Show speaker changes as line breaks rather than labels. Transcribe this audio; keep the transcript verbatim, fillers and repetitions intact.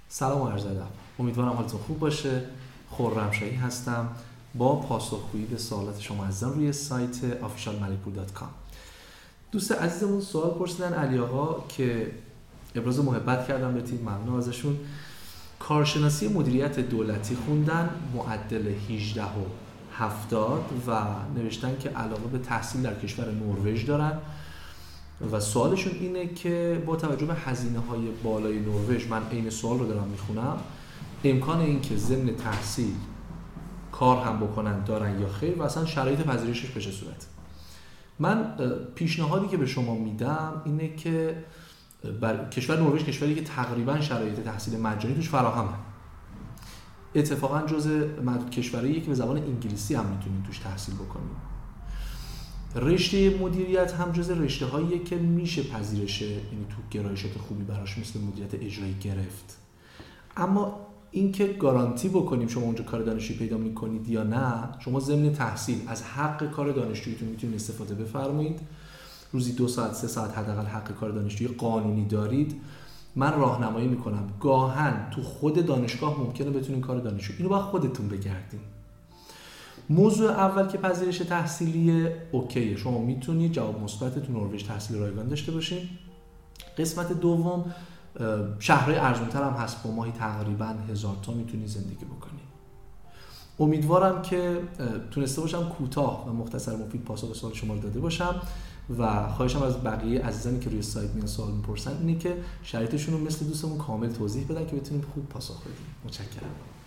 سلام و عرض ادب. امیدوارم حالتون خوب باشه. خرمشاهی هستم با پاسخگویی به سوالات شما عزیزان روی سایت آفیشال ملک پور دات کام. دوست عزیزمون سوال پرسیدن علی آقا که ابراز محبت کردم به تیم، ممنون ازشون. کارشناسی مدیریت دولتی خوندن، معدل هجده و هفتاد و نوشتن که علاقه به تحصیل در کشور نروژ دارن و سوالشون اینه که با توجه به هزینه‌های بالای نروژ، من عین سوال رو دارم میخونم، امکان این که ضمن تحصیل کار هم بکنن دارن یا خیر و اصلا شرایط پذیرشش به چه صورت؟ من پیشنهادی که به شما میدم اینه که بر کشور نروژ کشوری که تقریبا شرایط تحصیل مجانی توش فراهمه. اتفاقا جزء معدود کشوریه که به زبان انگلیسی هم میتونید توش تحصیل بکنید. رشته مدیریت هم جزء رشته‌هاییه که میشه پذیرش، یعنی تو گرایشات خوبی براش مثل مدیریت اجرایی گرفت. اما این که گارانتی بکنیم شما اونجا کار دانشجویی پیدا میکنید یا نه، شما ضمن تحصیل از حق کار دانشجوییتون میتونید استفاده بفرمایید. روزی دو ساعت سه ساعت حداقل حق کار دانشجویی قانونی دارید. من راهنمایی میکنم. گاهن تو خود دانشگاه ممکنه بتونین کار دانشجویی، اینو باید خودتون بگردین. موضوع اول که پذیرش تحصیلی اوکیه، شما میتونید جواب مثبت تو نروژ تحصیل رایگان داشته باشین. قسمت دوم، شهرهای ارزان‌تر هم هست، با ماهی تقریبا هزار تا میتونی زندگی بکنی. امیدوارم که تونسته باشم کوتاه و مختصر مفید پاسخ سوال شما رو داده باشم و خواهشم از بقیه عزیزانی که روی سایت میان سوال میپرسن اینه که شرایطشون رو مثل دوستمون کامل توضیح بدن که بتونیم خوب پاسخ بدیم. متشکرم.